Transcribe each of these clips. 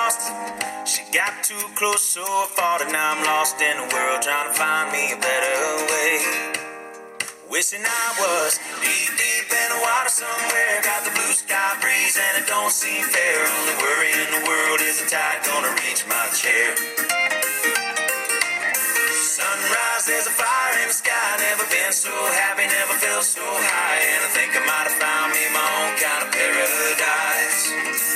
lost. She got too close, so I fought it. Now I'm lost in the world, trying to find me a better way. Wishing I was deep, deep in the water somewhere. Got the blue sky breeze and it don't seem fair. Only worry in the world is the tide gonna reach my chair. Sunrise, there's a fire in the sky. Never been so happy, never felt so high. And I think I might have found me my own kind of paradise.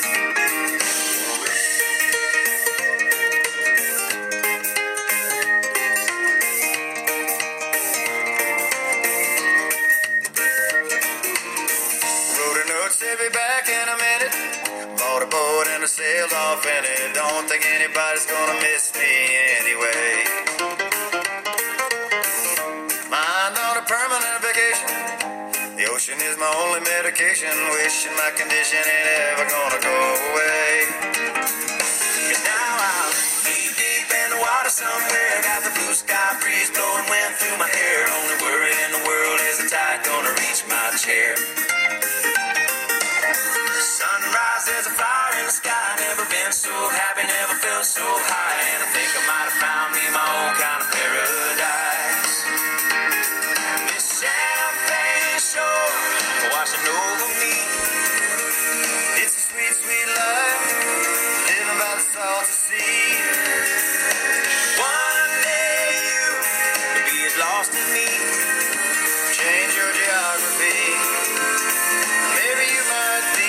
Be back in a minute. Bought a boat and I sailed off in it. Don't think anybody's gonna miss me anyway. Mind on a permanent vacation. The ocean is my only medication. Wishing my condition ain't ever gonna go away. And now I'm deep, deep in the water somewhere. Got the blue sky breeze blowing wind through my hair. Only worry in the world is the tide gonna reach my chair. Sunrise, there's a fire in the sky. Never been so happy, never felt so high. And I think I might have found me my own kind of paradise. This champagne shore washing over me. It's a sweet, sweet life, living by the salty sea. One day you'll be as lost as me. Change your geography. Maybe you might be.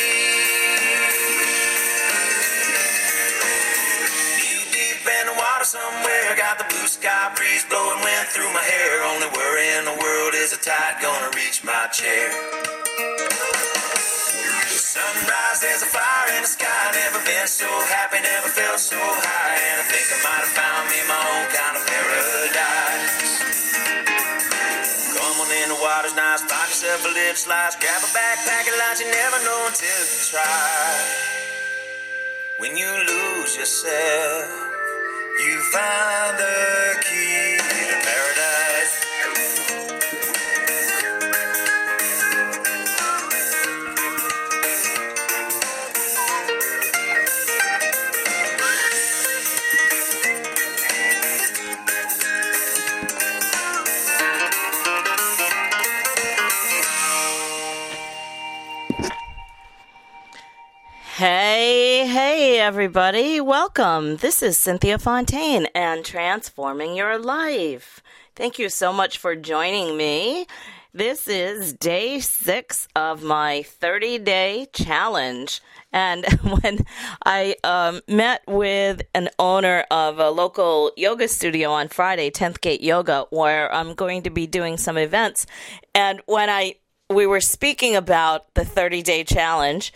Somewhere, got the blue sky breeze blowing wind through my hair. Only worry in the world is the tide gonna reach my chair. Sunrise, there's a fire in the sky. Never been so happy, never felt so high. And I think I might have found me my own kind of paradise. Come on in, the water's nice. Find yourself a lip slice. Grab a backpack and lunch. You never know until you try. When you lose yourself, you find the key to paradise. Hey, everybody. Welcome. This is Cynthia Fontaine and Transforming Your Life. Thank you so much for joining me. This is day 6 of my 30-day challenge. And when I met with an owner of a local yoga studio on Friday, 10th Gate Yoga, where I'm going to be doing some events, and when we were speaking about the 30-day challenge,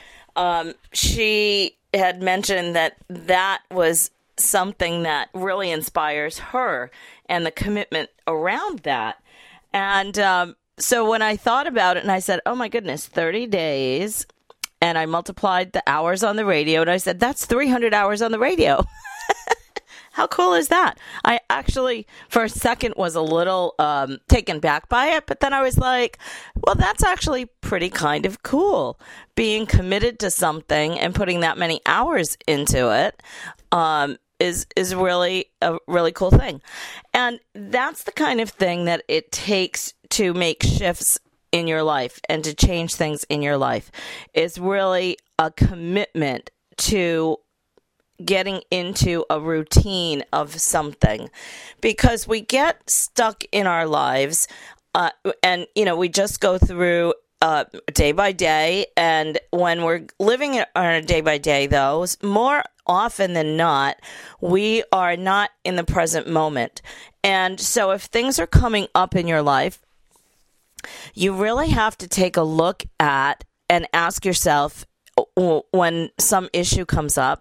she had mentioned that was something that really inspires her and the commitment around that. And so when I thought about it and I said, oh my goodness, 30 days, and I multiplied the hours on the radio, and I said, that's 300 hours on the radio. How cool is that? I actually, for a second, was a little taken back by it, but then I was like, well, that's actually pretty kind of cool. Being committed to something and putting that many hours into it is really a really cool thing. And that's the kind of thing that it takes to make shifts in your life and to change things in your life. It's really a commitment to getting into a routine of something, because we get stuck in our lives and we just go through day by day. And when we're living on a day by day, though, more often than not, we are not in the present moment. And so if things are coming up in your life, you really have to take a look at and ask yourself, when some issue comes up,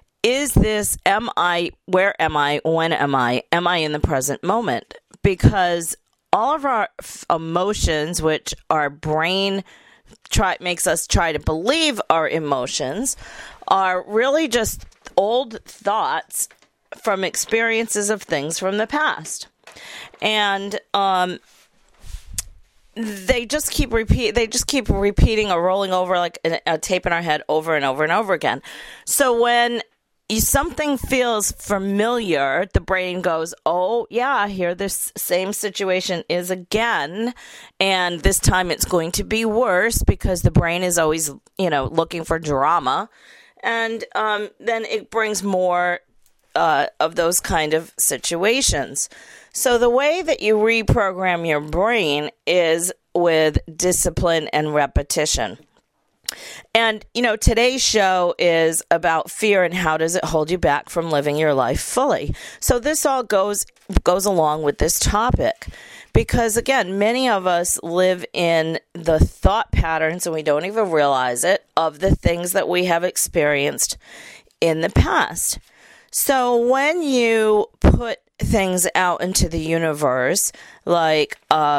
where am I, when am I in the present moment? Because all of our emotions, which our brain makes us try to believe are emotions, are really just old thoughts from experiences of things from the past. And they just keep repeating or rolling over like a tape in our head over and over and over again. So when something feels familiar, the brain goes, oh, yeah, here this same situation is again. And this time it's going to be worse because the brain is always, looking for drama. And then it brings more of those kind of situations. So the way that you reprogram your brain is with discipline and repetition. And, today's show is about fear and how does it hold you back from living your life fully. So this all goes along with this topic because, again, many of us live in the thought patterns, and we don't even realize it, of the things that we have experienced in the past. So when you put things out into the universe, like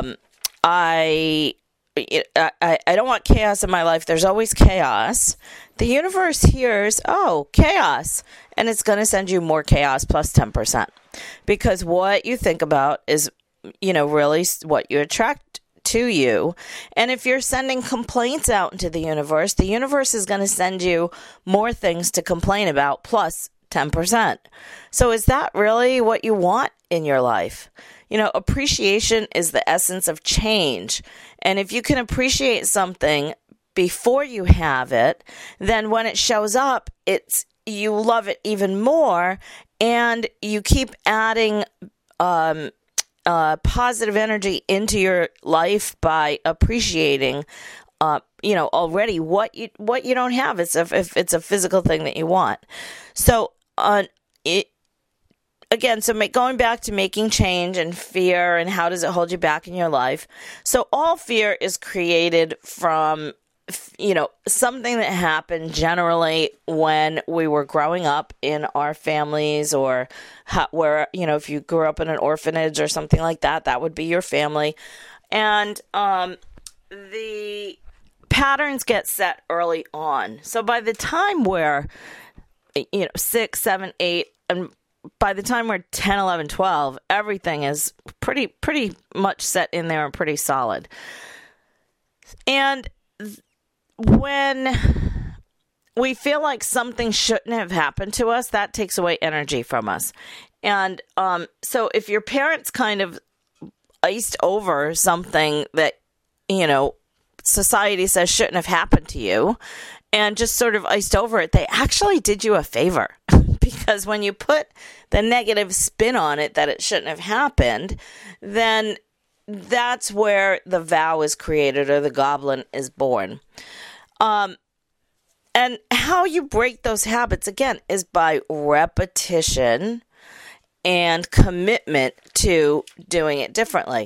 I don't want chaos in my life. There's always chaos. The universe hears, oh, chaos, and it's going to send you more chaos plus 10%. Because what you think about is, really what you attract to you. And if you're sending complaints out into the universe is going to send you more things to complain about plus 10%. So is that really what you want in your life? Appreciation is the essence of change. And if you can appreciate something before you have it, then when it shows up, you love it even more, and you keep adding positive energy into your life by appreciating already what you don't have. If it's a physical thing that you want. So going back to making change and fear and how does it hold you back in your life. So all fear is created from, something that happened generally when we were growing up in our families or where, if you grew up in an orphanage or something like that, that would be your family. And the patterns get set early on. So by the time we're, 6, 7, 8, and by the time we're 10, 11, 12, everything is pretty much set in there and pretty solid. And when we feel like something shouldn't have happened to us, that takes away energy from us. And so if your parents kind of iced over something that, society says shouldn't have happened to you and just sort of iced over it, they actually did you a favor. Because when you put the negative spin on it that it shouldn't have happened, then that's where the vow is created or the goblin is born. And how you break those habits, again, is by repetition and commitment to doing it differently.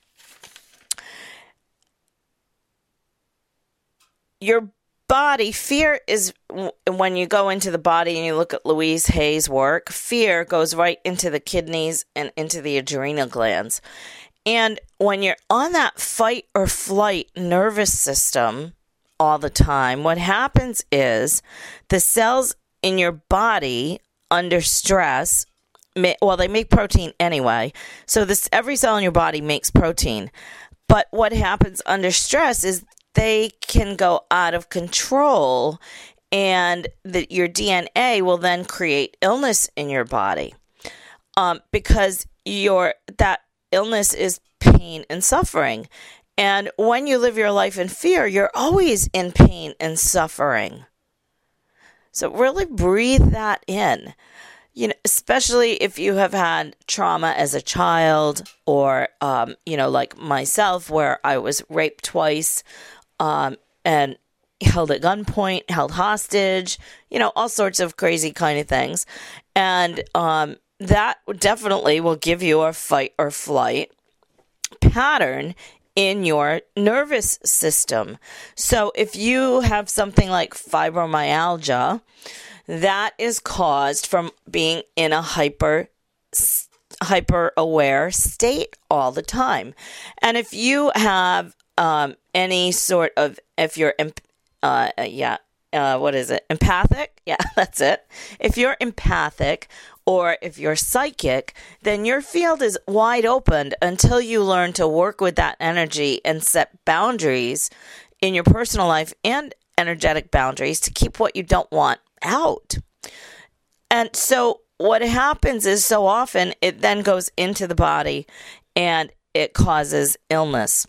Your body, fear is, when you go into the body and you look at Louise Hay's work, fear goes right into the kidneys and into the adrenal glands. And when you're on that fight or flight nervous system all the time, what happens is the cells in your body under stress, they make protein anyway. So every cell in your body makes protein. But what happens under stress is they can go out of control, and your DNA will then create illness in your body, because that illness is pain and suffering. And when you live your life in fear, you're always in pain and suffering. So really breathe that in. Especially if you have had trauma as a child, or like myself, where I was raped twice. And held at gunpoint, held hostage, all sorts of crazy kind of things. And that definitely will give you a fight or flight pattern in your nervous system. So if you have something like fibromyalgia, that is caused from being in a hyper aware state all the time. And if you have any sort of, if you're, empathic? Yeah, that's it. If you're empathic or if you're psychic, then your field is wide open until you learn to work with that energy and set boundaries in your personal life and energetic boundaries to keep what you don't want out. And so what happens is so often it then goes into the body and it causes illness.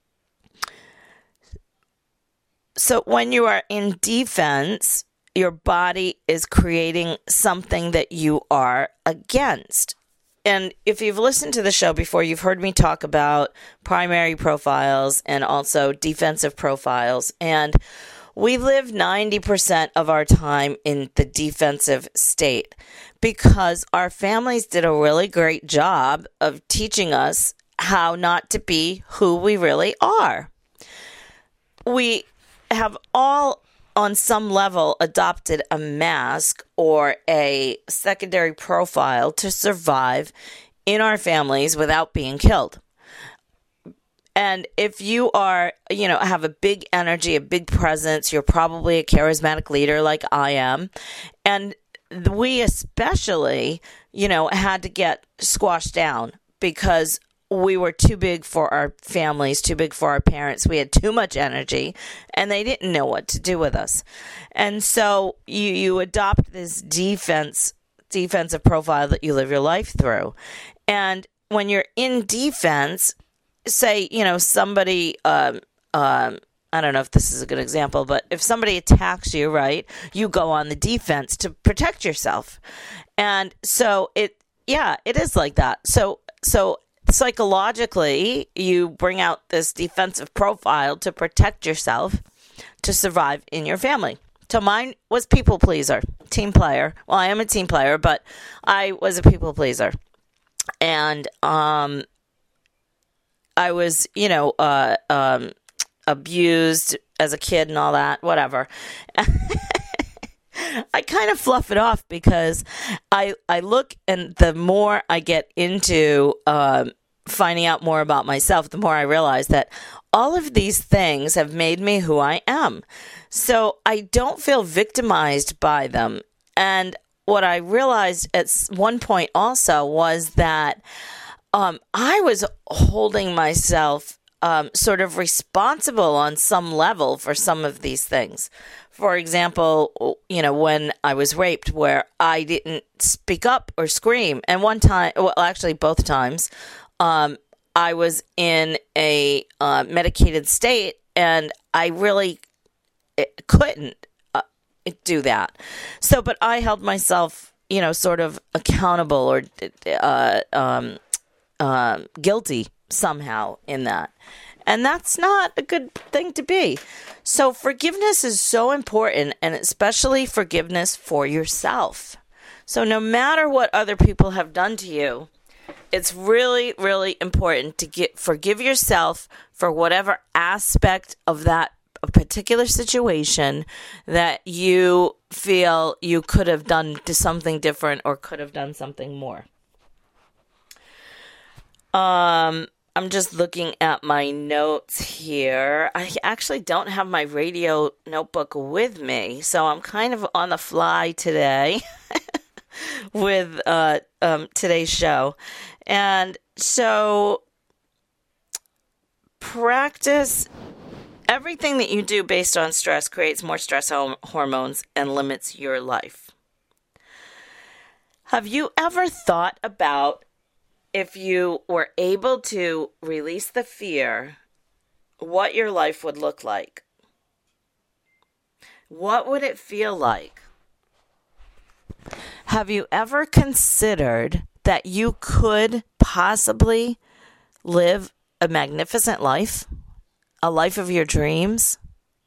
So when you are in defense, your body is creating something that you are against. And if you've listened to the show before, you've heard me talk about primary profiles and also defensive profiles. And we live 90% of our time in the defensive state because our families did a really great job of teaching us how not to be who we really are. We have all, on some level, adopted a mask or a secondary profile to survive in our families without being killed. And if you are, have a big energy, a big presence, you're probably a charismatic leader like I am. And we especially, had to get squashed down because we were too big for our families, too big for our parents. We had too much energy and they didn't know what to do with us. And so you adopt this defensive profile that you live your life through. And when you're in defense, say, somebody, I don't know if this is a good example, but if somebody attacks you, right, you go on the defense to protect yourself. And so it is like that. So psychologically, you bring out this defensive profile to protect yourself to survive in your family. So mine was people pleaser, team player. Well, I am a team player, but I was a people pleaser. And I was, abused as a kid and all that, whatever. I kind of fluff it off because I look, and the more I get into finding out more about myself, the more I realize that all of these things have made me who I am. So I don't feel victimized by them. And what I realized at one point also was that I was holding myself sort of responsible on some level for some of these things. For example, when I was raped, where I didn't speak up or scream. And one time, well, actually both times, I was in a medicated state and I really couldn't do that. So, but I held myself, sort of accountable or guilty somehow in that. And that's not a good thing to be. So forgiveness is so important, and especially forgiveness for yourself. So no matter what other people have done to you, it's really, really important to forgive yourself for whatever aspect of that particular situation that you feel you could have done something different or could have done something more. I'm just looking at my notes here. I actually don't have my radio notebook with me, so I'm kind of on the fly today with today's show. And so practice everything that you do based on stress creates more stress hormones and limits your life. Have you ever thought about, if you were able to release the fear, what your life would look like? What would it feel like? Have you ever considered that you could possibly live a magnificent life, a life of your dreams?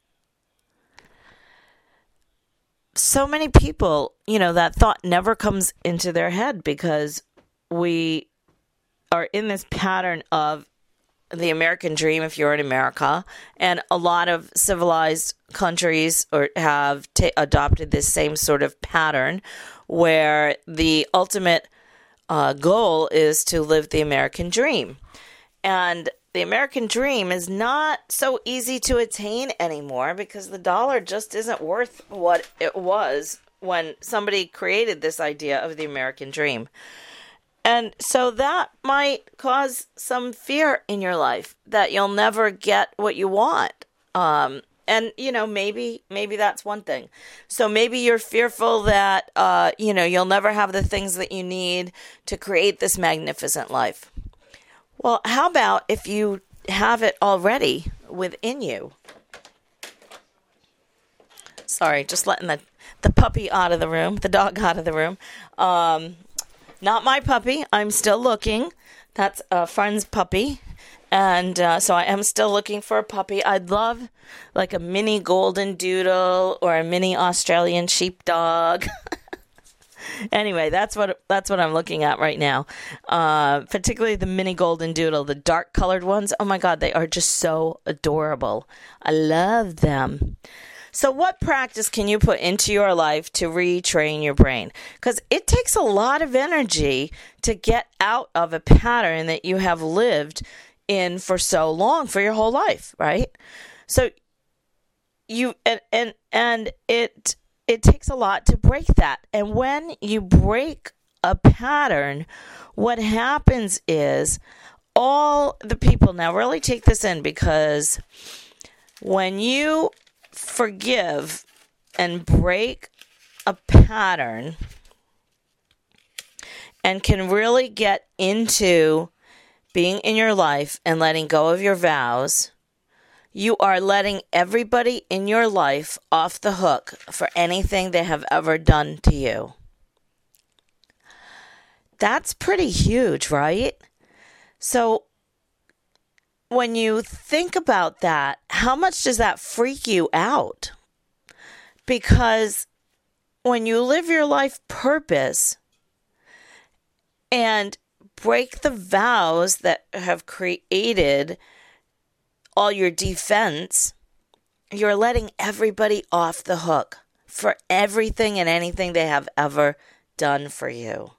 So many people, that thought never comes into their head because we are in this pattern of the American dream, if you're in America, and a lot of civilized countries have adopted this same sort of pattern where the ultimate goal is to live the American dream. And the American dream is not so easy to attain anymore because the dollar just isn't worth what it was when somebody created this idea of the American dream. And so that might cause some fear in your life that you'll never get what you want. And and maybe that's one thing. So maybe you're fearful that you'll never have the things that you need to create this magnificent life. Well, how about if you have it already within you? Sorry, just letting the puppy out of the room, the dog out of the room. Not my puppy. I'm still looking. That's a friend's puppy. And so I am still looking for a puppy. I'd love like a mini golden doodle or a mini Australian sheepdog. Anyway, that's what I'm looking at right now. Particularly the mini golden doodle, the dark colored ones. Oh my God, they are just so adorable. I love them. So what practice can you put into your life to retrain your brain? Because it takes a lot of energy to get out of a pattern that you have lived in for so long, for your whole life, right? So and it takes a lot to break that. And when you break a pattern, what happens is all the people, now really take this in, because when you forgive and break a pattern and can really get into being in your life and letting go of your vows, you are letting everybody in your life off the hook for anything they have ever done to you. That's pretty huge, right? So when you think about that, how much does that freak you out? Because when you live your life purpose and break the vows that have created all your defense, you're letting everybody off the hook for everything and anything they have ever done for you.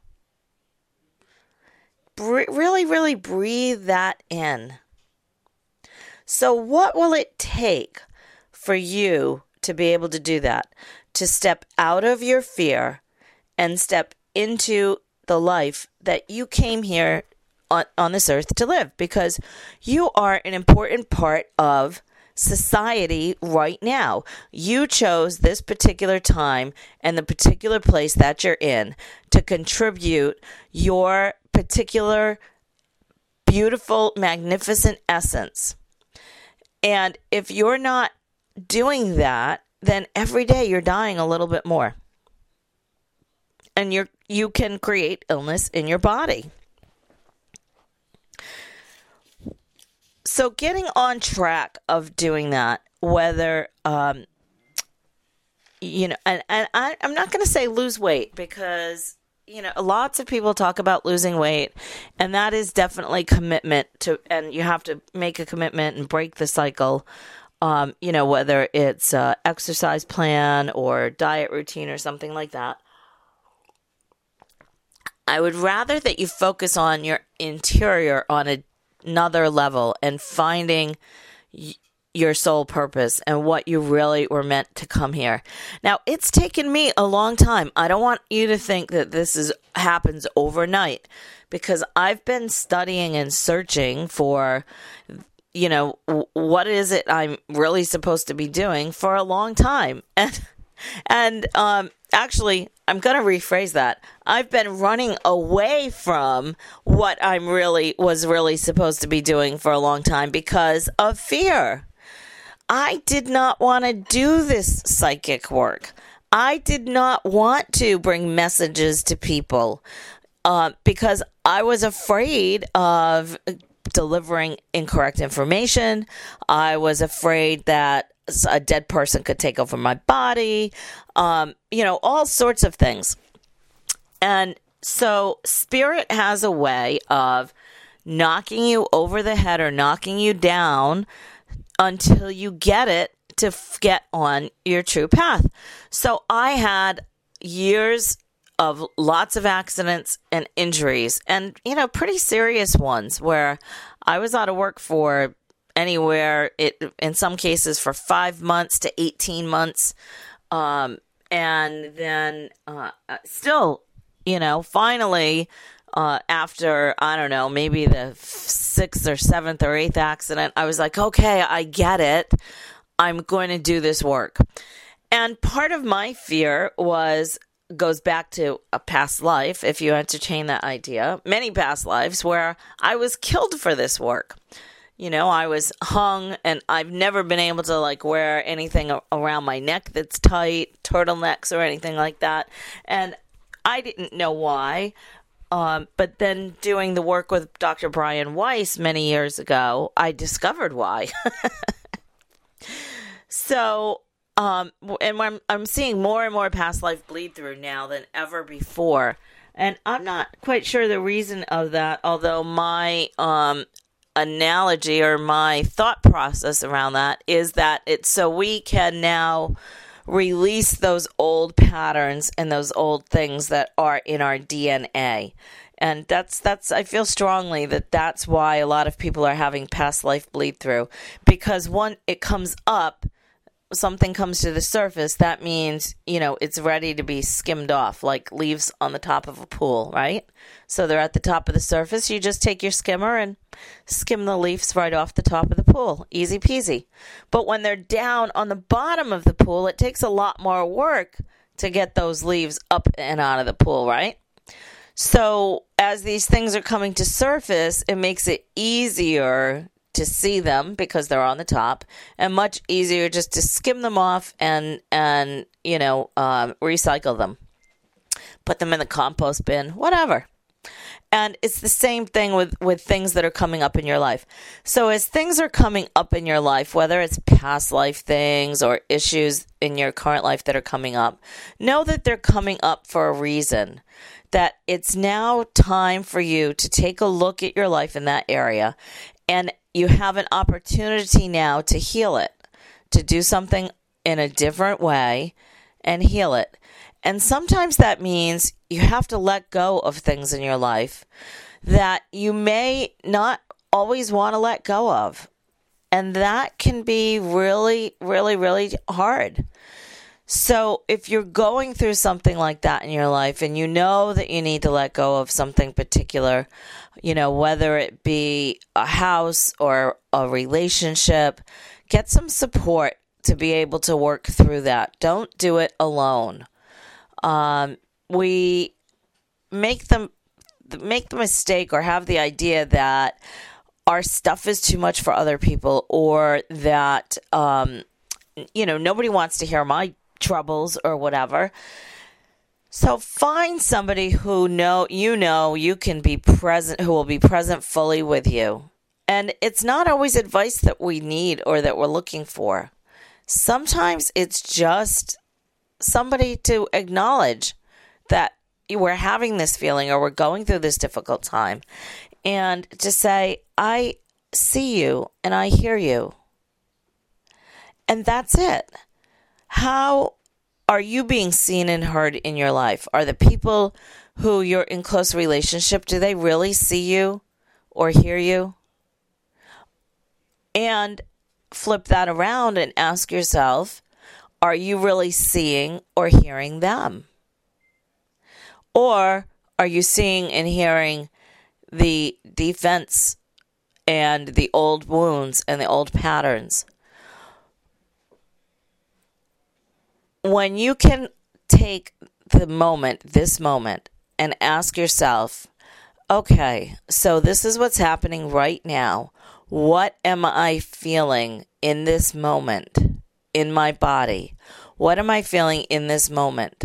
Really, really breathe that in. So what will it take for you to be able to do that? To step out of your fear and step into the life that you came here on this earth to live, because you are an important part of society right now. You chose this particular time and the particular place that you're in to contribute your particular beautiful, magnificent essence. And if you're not doing that, then every day you're dying a little bit more. And you can create illness in your body. So getting on track of doing that, whether, and I'm not going to say lose weight, because, lots of people talk about losing weight, and that is definitely commitment to, and you have to make a commitment and break the cycle, whether it's a exercise plan or diet routine or something like that. I would rather that you focus on your interior on another level and finding your soul purpose and what you really were meant to come here. Now, it's taken me a long time. I don't want you to think that this happens overnight, because I've been studying and searching for, what is it I'm really supposed to be doing for a long time. And actually, I'm going to rephrase that. I've been running away from what I was really supposed to be doing for a long time because of fear. I did not want to do this psychic work. I did not want to bring messages to people because I was afraid of delivering incorrect information. I was afraid that a dead person could take over my body, all sorts of things. And so spirit has a way of knocking you over the head or knocking you down until you get it to get on your true path. So I had years of lots of accidents and injuries, and, pretty serious ones where I was out of work for anywhere, in some cases for 5 months to 18 months. And then still, finally, after, I don't know, maybe the 6th or 7th or 8th accident, I was like, okay, I get it. I'm going to do this work. And part of my fear goes back to a past life, if you entertain that idea, many past lives where I was killed for this work. I was hung, and I've never been able to wear anything around my neck that's tight, turtlenecks or anything like that. And I didn't know why. But then doing the work with Dr. Brian Weiss many years ago, I discovered why. So, and I'm seeing more and more past life bleed through now than ever before. And I'm not quite sure the reason of that, although my analogy or my thought process around that is that it's so we can now release those old patterns and those old things that are in our DNA. And that's I feel strongly that that's why a lot of people are having past life bleed through, because it comes up, something comes to the surface, that means, it's ready to be skimmed off, like leaves on the top of a pool, right? So they're at the top of the surface. You just take your skimmer and skim the leaves right off the top of the pool. Easy peasy. But when they're down on the bottom of the pool, it takes a lot more work to get those leaves up and out of the pool, right? So as these things are coming to surface, it makes it easier to see them because they're on the top, and much easier just to skim them off and recycle them, put them in the compost bin, whatever. And it's the same thing with things that are coming up in your life. So as things are coming up in your life, whether it's past life things or issues in your current life that are coming up, know that they're coming up for a reason. That it's now time for you to take a look at your life in that area, and you have an opportunity now to heal it, to do something in a different way and heal it. And sometimes that means you have to let go of things in your life that you may not always want to let go of. And that can be really, really, really hard. So if you're going through something like that in your life and you know that you need to let go of something particular, whether it be a house or a relationship, get some support to be able to work through that. Don't do it alone. We make the mistake or have the idea that our stuff is too much for other people, or that, nobody wants to hear my troubles or whatever. So find somebody who you can be present, who will be present fully with you. And it's not always advice that we need or that we're looking for. Sometimes it's just somebody to acknowledge that we're having this feeling or we're going through this difficult time, and to say, I see you and I hear you. And that's it. How are you being seen and heard in your life? Are the people who you're in close relationship, do they really see you or hear you? And flip that around and ask yourself, are you really seeing or hearing them? Or are you seeing and hearing the defense and the old wounds and the old patterns? When you can take this moment, and ask yourself, okay, so this is what's happening right now. What am I feeling in this moment in my body? What am I feeling in this moment?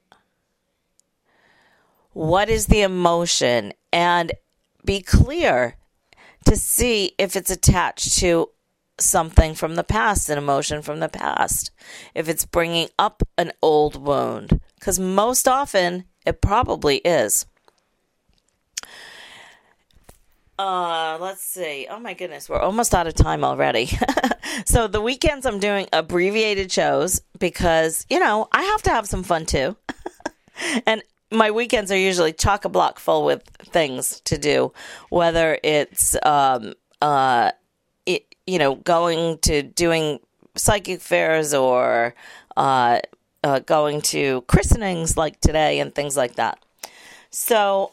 What is the emotion? And be clear to see if it's attached to something from the past, an emotion from the past, if it's bringing up an old wound, because most often it probably is. Let's see. Oh my goodness, we're almost out of time already. So the weekends I'm doing abbreviated shows because, I have to have some fun too. And my weekends are usually chock-a-block full with things to do, whether it's going to doing psychic fairs or going to christenings like today and things like that. So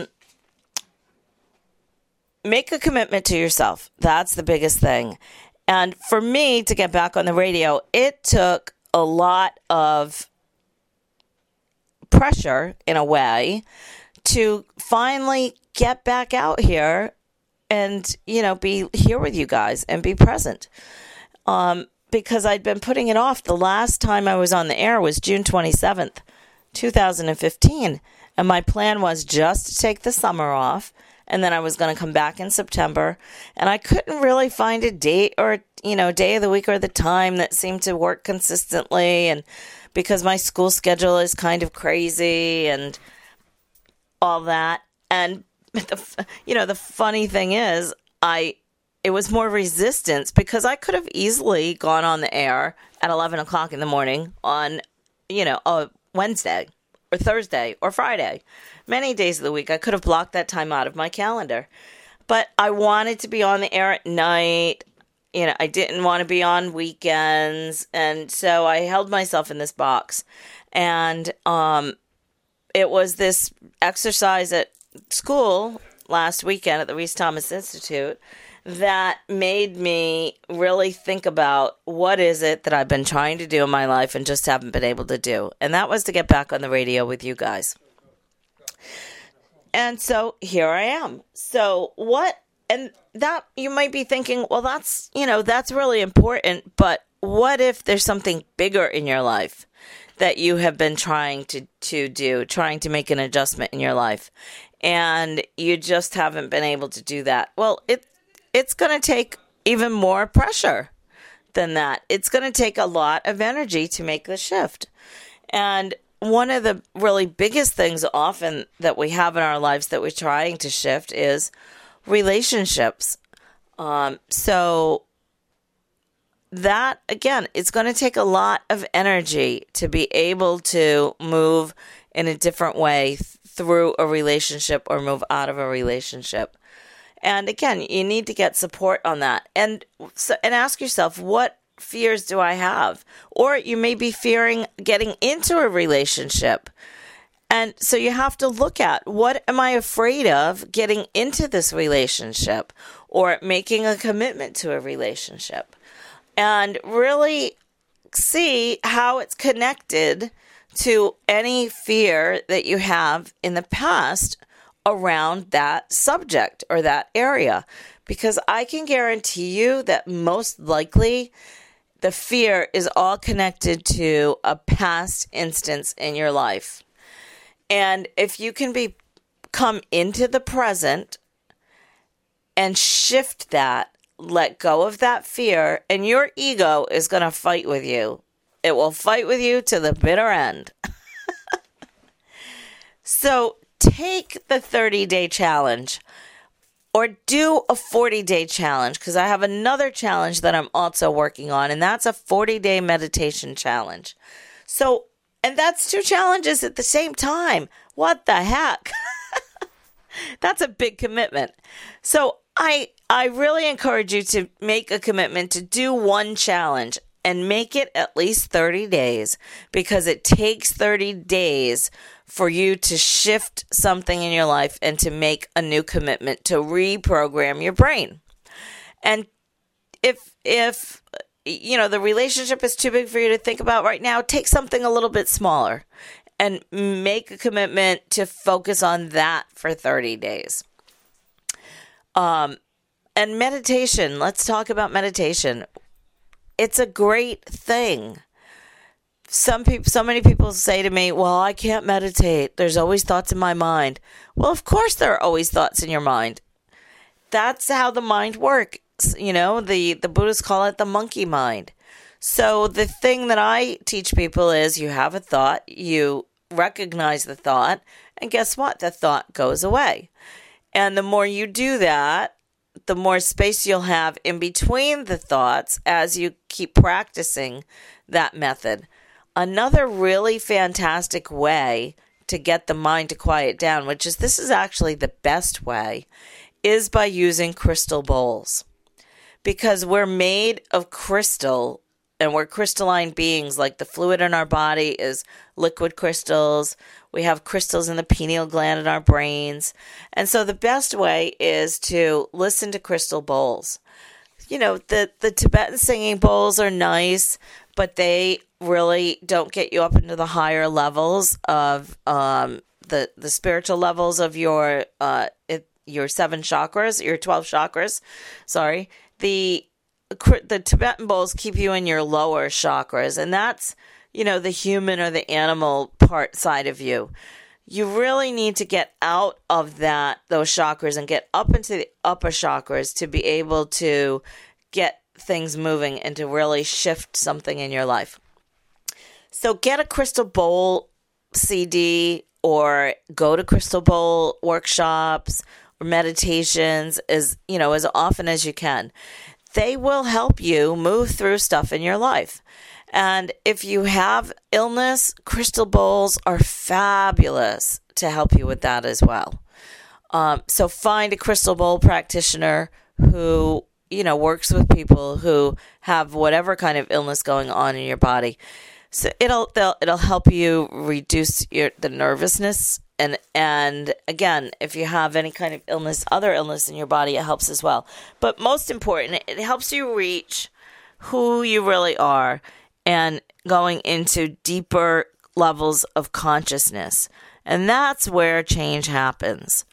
make a commitment to yourself. That's the biggest thing. And for me to get back on the radio, it took a lot of pressure, in a way, to finally get back out here and, be here with you guys and be present. Because I'd been putting it off. The last time I was on the air was June 27th, 2015. And my plan was just to take the summer off. And then I was going to come back in September. And I couldn't really find a date or, day of the week or the time that seemed to work consistently. And because my school schedule is kind of crazy and all that. And, the funny thing is, it was more resistance because I could have easily gone on the air at 11 o'clock in the morning on, a Wednesday or Thursday or Friday. Many days of the week, I could have blocked that time out of my calendar. But I wanted to be on the air at night. I didn't want to be on weekends. And so I held myself in this box. And it was this exercise at school last weekend at the Reese Thomas Institute that made me really think about what is it that I've been trying to do in my life and just haven't been able to do. And that was to get back on the radio with you guys. And so here I am. So and that you might be thinking, well, that's really important, but what if there's something bigger in your life that you have been trying to do, trying to make an adjustment in your life, and you just haven't been able to do that? Well, it's going to take even more pressure than that. It's going to take a lot of energy to make the shift. And one of the really biggest things often that we have in our lives that we're trying to shift is relationships. So that, again, it's going to take a lot of energy to be able to move in a different way through a relationship or move out of a relationship. And again, you need to get support on that. And ask yourself, what fears do I have? Or you may be fearing getting into a relationship. And so you have to look at, what am I afraid of getting into this relationship or making a commitment to a relationship? And really see how it's connected to any fear that you have in the past around that subject or that area. Because I can guarantee you that most likely the fear is all connected to a past instance in your life. And if you can come into the present and shift that, let go of that fear, and your ego is going to fight with you. It will fight with you to the bitter end. So take the 30-day challenge or do a 40-day challenge, because I have another challenge that I'm also working on, and that's a 40-day meditation challenge. So, and that's 2 challenges at the same time. What the heck? That's a big commitment. So I really encourage you to make a commitment to do one challenge and make it at least 30 days, because it takes 30 days for you to shift something in your life and to make a new commitment to reprogram your brain. And if the relationship is too big for you to think about right now, take something a little bit smaller and make a commitment to focus on that for 30 days. And meditation, let's talk about meditation. It's a great thing. So many people say to me, well, I can't meditate. There's always thoughts in my mind. Well, of course there are always thoughts in your mind. That's how the mind works. The Buddhists call it the monkey mind. So the thing that I teach people is, you have a thought, you recognize the thought, and guess what? The thought goes away. And the more you do that, the more space you'll have in between the thoughts as you keep practicing that method. Another really fantastic way to get the mind to quiet down, this is actually the best way, is by using crystal bowls. Because we're made of crystal, and we're crystalline beings. Like the fluid in our body is liquid crystals. We have crystals in the pineal gland in our brains. And so the best way is to listen to crystal bowls. the Tibetan singing bowls are nice, but they really don't get you up into the higher levels of the spiritual levels of your 7 chakras, your 12 chakras. Sorry, the Tibetan bowls keep you in your lower chakras, and that's the human or the animal part side of you. You really need to get out of those chakras and get up into the upper chakras to be able to get things moving and to really shift something in your life. So get a crystal bowl CD or go to crystal bowl workshops or meditations as often as you can. They will help you move through stuff in your life. And if you have illness, crystal bowls are fabulous to help you with that as well. So find a crystal bowl practitioner who, works with people who have whatever kind of illness going on in your body. So it'll help you reduce the nervousness. And again, if you have any kind of other illness in your body, it helps as well. But most important, it helps you reach who you really are and going into deeper levels of consciousness. And that's where change happens.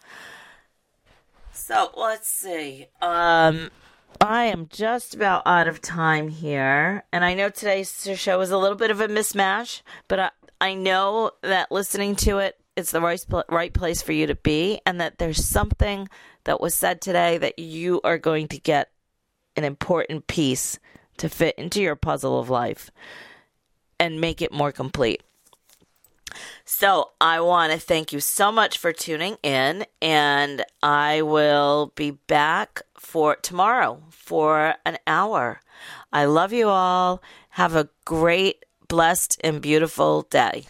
So let's see. I am just about out of time here. And I know today's show is a little bit of a mismatch, but I know that listening to it, it's the right place for you to be, and that there's something that was said today that you are going to get an important piece to fit into your puzzle of life and make it more complete. So I want to thank you so much for tuning in, and I will be back for tomorrow for an hour. I love you all. Have a great, blessed, and beautiful day.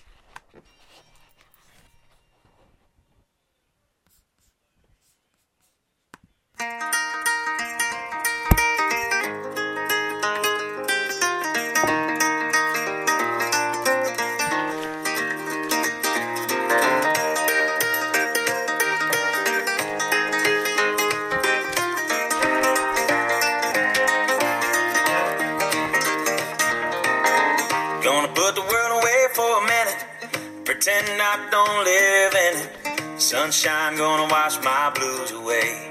Gonna put the world away for a minute, pretend I don't live in it. Sunshine gonna wash my blues away.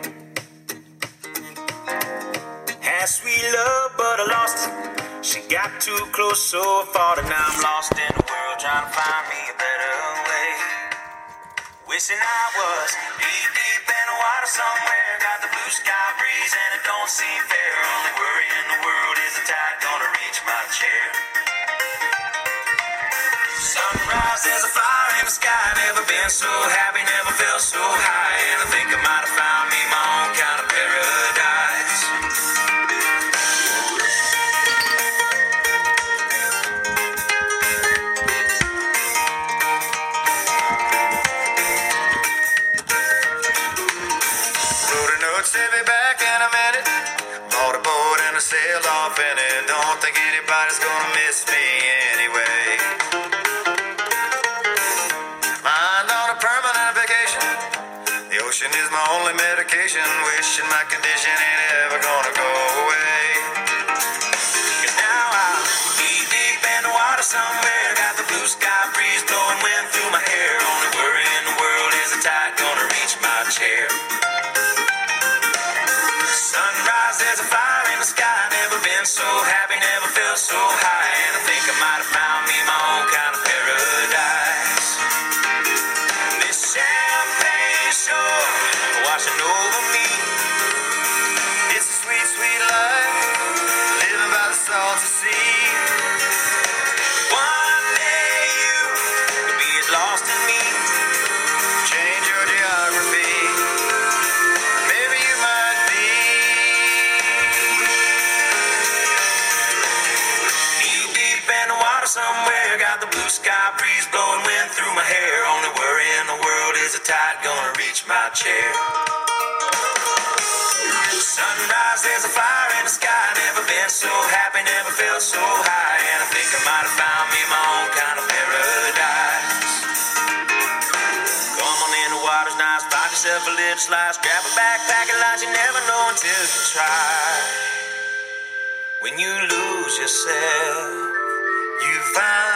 Had sweet love, but I lost it. She got too close, so far, and now I'm lost in the world, trying to find me a better way. Wishing I was deep, deep in the water somewhere. Got the blue sky breeze, and it don't seem fair. Only worry in the world is the tide gonna reach my chair. Sunrise, there's a fire in the sky. Never been so happy, never felt so high. And I think I might have found me my own kind of paradise. Wrote a note, sent me back in a minute. Bought a boat and I sailed off in it. Don't think anybody's gonna miss me anyway. Ocean is my only medication. Wishing my condition ain't ever gonna go away. Cause now I'm deep, deep in the water somewhere. Got the blue sky breeze blowing wind through my hair. Only worry in the world is the tide gonna reach my chair. Sunrise, there's a fire in the sky. Never been so happy, never felt so high. And I think I might have found me my own kind of paradise. This champagne shore washing over me. It's a sweet, sweet life, living by the salty sea. One day you could be as lost in me. Change your geography. Maybe you might be. Deep, deep in the water somewhere. Got the blue sky breeze blowing wind through my hair. Only worry in the world is the tide gonna reach my chair. Sunrise, there's a fire in the sky. Never been so happy, never felt so high. And I think I might have found me my own kind of paradise. Come on in, the water's nice. Buy yourself a little slice. Grab a backpack and lunch. You never know until you try. When you lose yourself, you find